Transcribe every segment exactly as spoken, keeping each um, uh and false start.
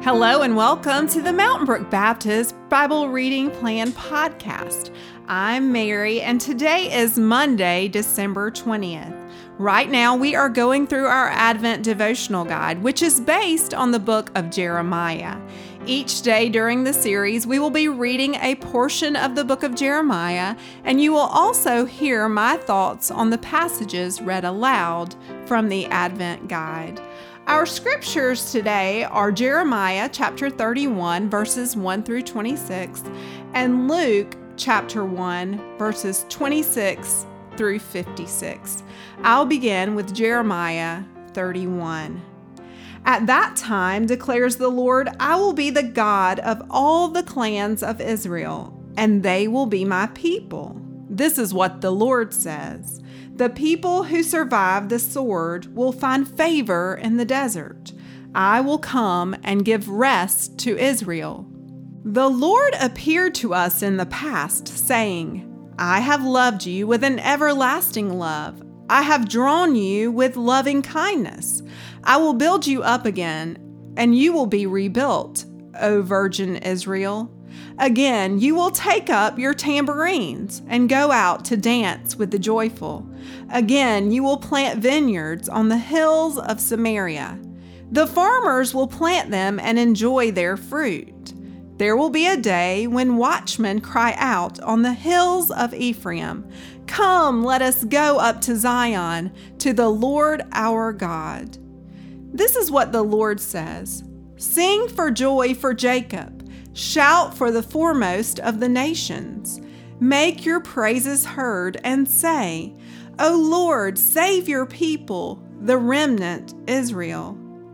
Hello and welcome to the Mountain Brook Baptist Bible Reading Plan Podcast. I'm Mary and today is Monday, December twentieth. Right now we are going through our Advent devotional guide, which is based on the book of Jeremiah. Each day during the series, we will be reading a portion of the book of Jeremiah, and you will also hear my thoughts on the passages read aloud from the Advent guide. Our scriptures today are Jeremiah chapter thirty-one, verses one through twenty-six, and Luke chapter one, verses twenty-six through fifty-six. I'll begin with Jeremiah thirty-one. At that time, declares the Lord, I will be the God of all the clans of Israel, and they will be my people. This is what the Lord says. The people who survive the sword will find favor in the desert. I will come and give rest to Israel. The Lord appeared to us in the past, saying, I have loved you with an everlasting love. I have drawn you with loving kindness. I will build you up again, and you will be rebuilt, O Virgin Israel. Again, you will take up your tambourines and go out to dance with the joyful. Again, you will plant vineyards on the hills of Samaria. The farmers will plant them and enjoy their fruit. There will be a day when watchmen cry out on the hills of Ephraim, Come, let us go up to Zion, to the Lord our God. This is what the Lord says. Sing for joy for Jacob. Shout for the foremost of the nations. Make your praises heard and say, O Lord, save your people, the remnant Israel.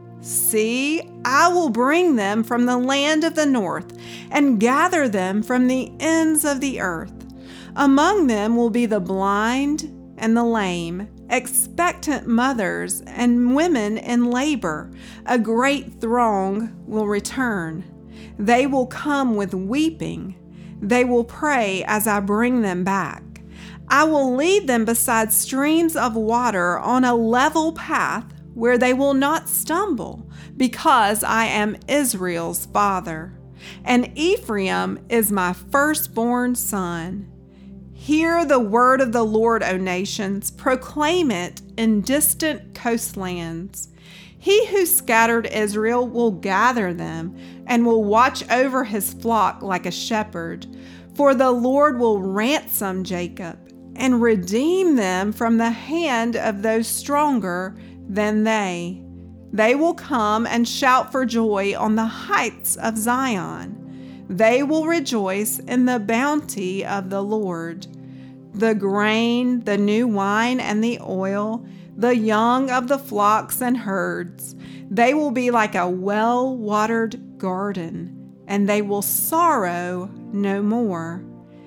See, I will bring them from the land of the north and gather them from the ends of the earth. Among them will be the blind and the lame, expectant mothers and women in labor. A great throng will return. They will come with weeping. They will pray as I bring them back. I will lead them beside streams of water on a level path where they will not stumble, because I am Israel's father, and Ephraim is my firstborn son. Hear the word of the Lord, O nations. Proclaim it in distant coastlands. He who scattered Israel will gather them and will watch over his flock like a shepherd. For the Lord will ransom Jacob and redeem them from the hand of those stronger than they. They will come and shout for joy on the heights of Zion. They will rejoice in the bounty of the Lord. The grain, the new wine, and the oil, the young of the flocks and herds, they will be like a well-watered garden, and they will sorrow no more.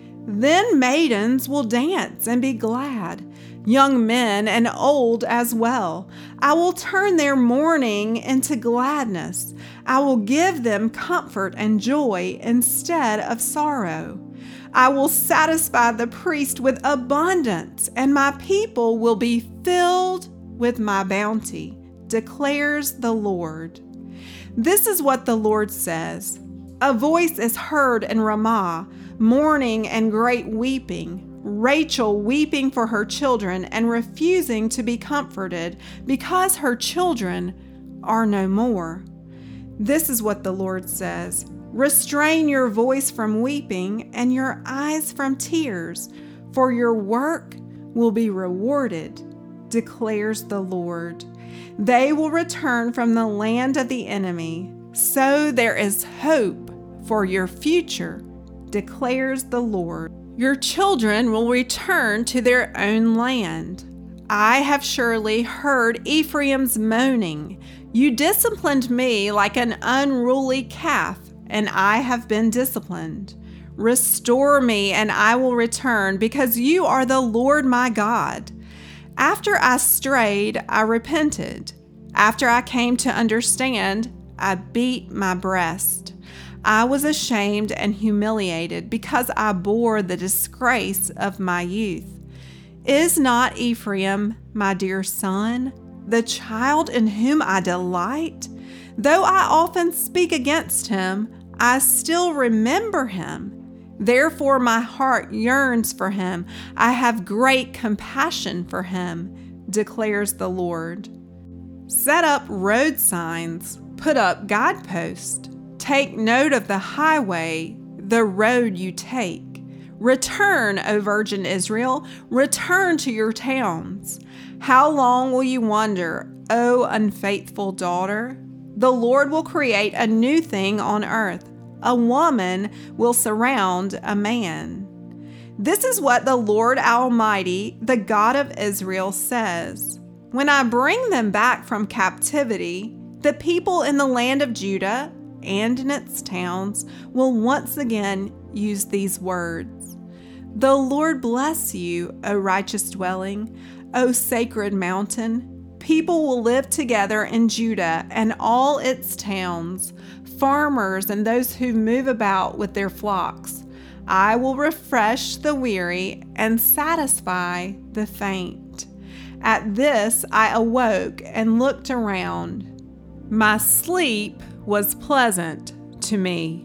Then maidens will dance and be glad, young men and old as well. I will turn their mourning into gladness. I will give them comfort and joy instead of sorrow. I will satisfy the priest with abundance, and my people will be filled with my bounty, declares the Lord. This is what the Lord says. A voice is heard in Ramah, mourning and great weeping, Rachel weeping for her children and refusing to be comforted because her children are no more. This is what the Lord says. Restrain your voice from weeping and your eyes from tears, for your work will be rewarded, declares the Lord. They will return from the land of the enemy, so there is hope for your future, declares the Lord. Your children will return to their own land. I have surely heard Ephraim's moaning. You disciplined me like an unruly calf, and I have been disciplined. Restore me, and I will return, because you are the Lord my God. After I strayed, I repented. After I came to understand, I beat my breast. I was ashamed and humiliated because I bore the disgrace of my youth. Is not Ephraim my dear son, the child in whom I delight? Though I often speak against him, I still remember him. Therefore my heart yearns for him. I have great compassion for him, declares the Lord. Set up road signs, put up guideposts. Take note of the highway, the road you take. Return, O Virgin Israel, return to your towns. How long will you wander, O unfaithful daughter? The Lord will create a new thing on earth. A woman will surround a man. This is what the Lord Almighty, the God of Israel, says. When I bring them back from captivity, the people in the land of Judah and in its towns will once again use these words. The Lord bless you, O righteous dwelling, O sacred mountain. People will live together in Judah and all its towns, farmers and those who move about with their flocks. I will refresh the weary and satisfy the faint. At this I awoke and looked around. My sleep was pleasant to me.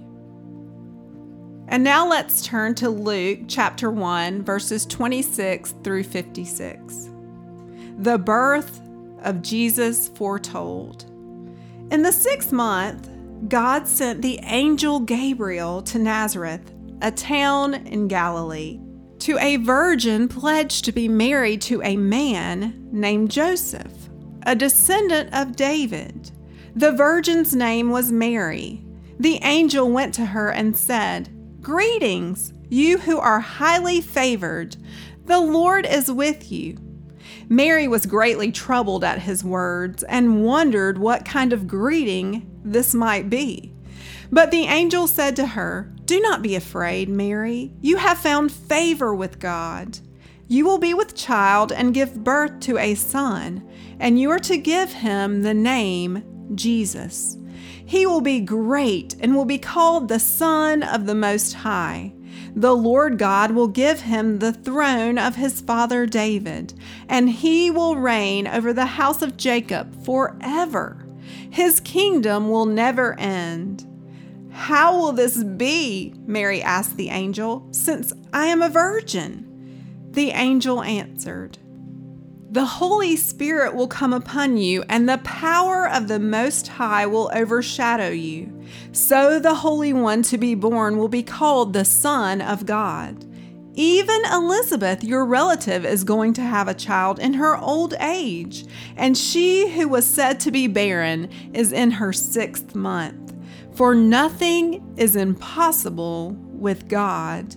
And now let's turn to Luke chapter one, verses twenty-six through fifty-six. The birth of Jesus foretold. In the sixth month, God sent the angel Gabriel to Nazareth, a town in Galilee, to a virgin pledged to be married to a man named Joseph, a descendant of David. The virgin's name was Mary. The angel went to her and said, "Greetings, you who are highly favored. The Lord is with you." Mary was greatly troubled at his words and wondered what kind of greeting this might be. But the angel said to her, "Do not be afraid, Mary. You have found favor with God. You will be with child and give birth to a son, and you are to give him the name Jesus. He will be great and will be called the Son of the Most High. The Lord God will give him the throne of his father David, and he will reign over the house of Jacob forever. His kingdom will never end." "How will this be?" Mary asked the angel, "since I am a virgin?" The angel answered, "The Holy Spirit will come upon you, and the power of the Most High will overshadow you. So the Holy One to be born will be called the Son of God. Even Elizabeth, your relative, is going to have a child in her old age, and she who was said to be barren is in her sixth month. For nothing is impossible with God."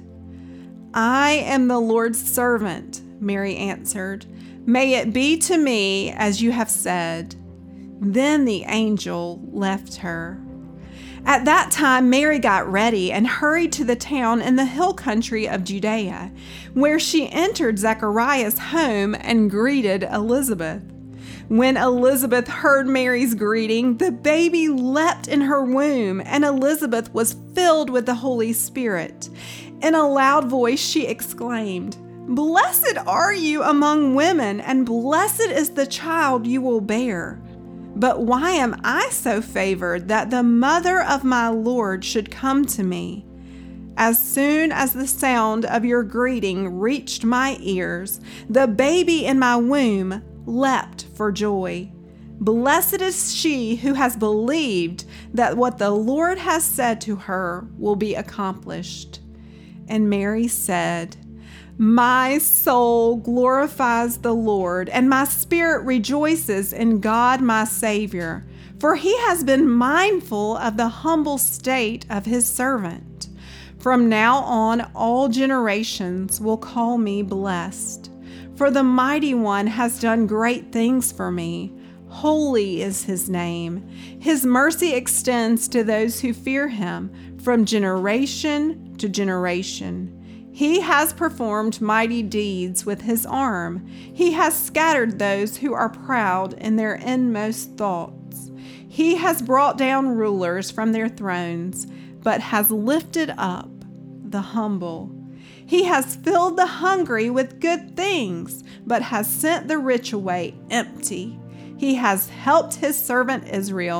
"I am the Lord's servant," Mary answered. "May it be to me as you have said." Then the angel left her. At that time, Mary got ready and hurried to the town in the hill country of Judea, where she entered Zechariah's home and greeted Elizabeth. When Elizabeth heard Mary's greeting, the baby leapt in her womb, and Elizabeth was filled with the Holy Spirit. In a loud voice, she exclaimed, "Blessed are you among women, and blessed is the child you will bear. But why am I so favored that the mother of my Lord should come to me? As soon as the sound of your greeting reached my ears, the baby in my womb leapt for joy. Blessed is she who has believed that what the Lord has said to her will be accomplished." And Mary said, "My soul glorifies the Lord, and my spirit rejoices in God my Savior, for he has been mindful of the humble state of his servant. From now on, all generations will call me blessed. For the Mighty One has done great things for me. Holy is his name. His mercy extends to those who fear him from generation to generation. He has performed mighty deeds with his arm. He has scattered those who are proud in their inmost thoughts. He has brought down rulers from their thrones, but has lifted up the humble. He has filled the hungry with good things, but has sent the rich away empty. He has helped his servant Israel,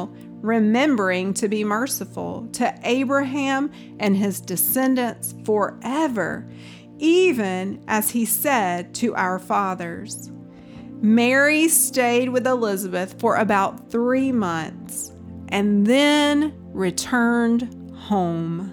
remembering to be merciful to Abraham and his descendants forever, even as he said to our fathers. Mary stayed with Elizabeth for about three months and then returned home.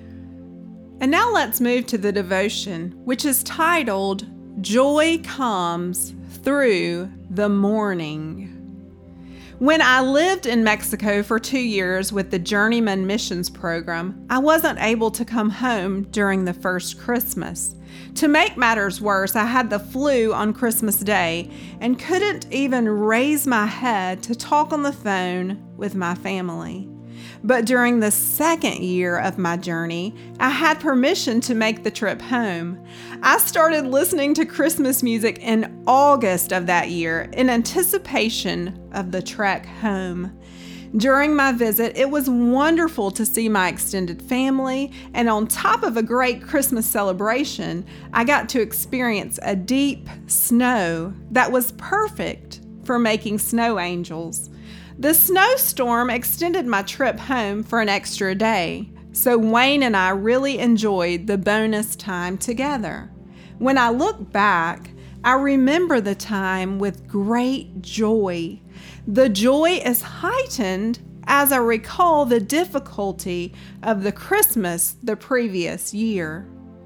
And now let's move to the devotion, which is titled, Joy Comes Through the Morning. When I lived in Mexico for two years with the Journeyman Missions Program, I wasn't able to come home during the first Christmas. To make matters worse, I had the flu on Christmas Day and couldn't even raise my head to talk on the phone with my family. But during the second year of my journey, I had permission to make the trip home. I started listening to Christmas music in August of that year in anticipation of the trek home. During my visit, it was wonderful to see my extended family, and on top of a great Christmas celebration, I got to experience a deep snow that was perfect for making snow angels. The snowstorm extended my trip home for an extra day, so Wayne and I really enjoyed the bonus time together. When I look back, I remember the time with great joy. The joy is heightened as I recall the difficulty of the Christmas the previous year.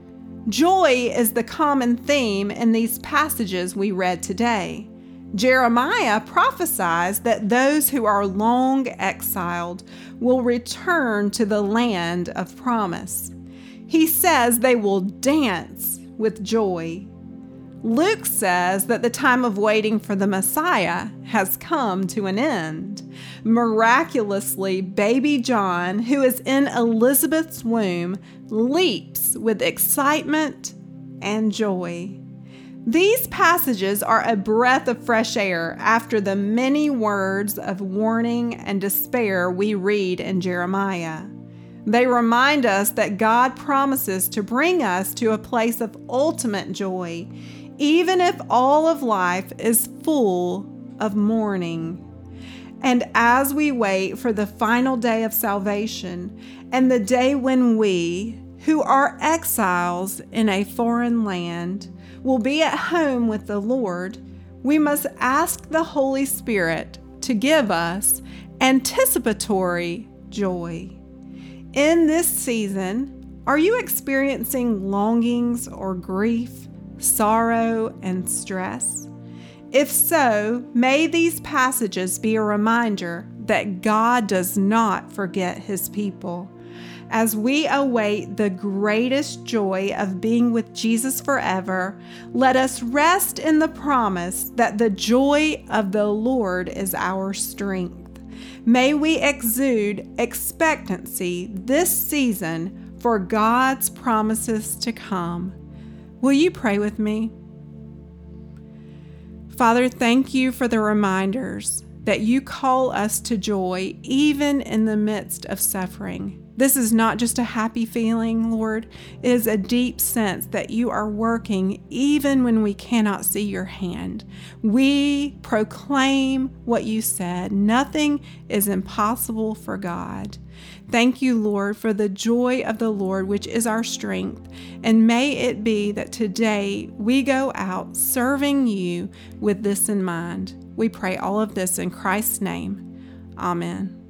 Joy is the common theme in these passages we read today. Jeremiah prophesies that those who are long exiled will return to the land of promise. He says they will dance with joy. Luke says that the time of waiting for the Messiah has come to an end. Miraculously, baby John, who is in Elizabeth's womb, leaps with excitement and joy. These passages are a breath of fresh air after the many words of warning and despair we read in Jeremiah. They remind us that God promises to bring us to a place of ultimate joy, even if all of life is full of mourning. And as we wait for the final day of salvation and the day when we, who are exiles in a foreign land, will be at home with the Lord, we must ask the Holy Spirit to give us anticipatory joy. In this season, are you experiencing longings or grief, sorrow, and stress? If so, may these passages be a reminder that God does not forget His people. As we await the greatest joy of being with Jesus forever, let us rest in the promise that the joy of the Lord is our strength. May we exude expectancy this season for God's promises to come. Will you pray with me? Father, thank you for the reminders that you call us to joy even in the midst of suffering. This is not just a happy feeling, Lord. It is a deep sense that you are working even when we cannot see your hand. We proclaim what you said. Nothing is impossible for God. Thank you, Lord, for the joy of the Lord, which is our strength. And may it be that today we go out serving you with this in mind. We pray all of this in Christ's name. Amen.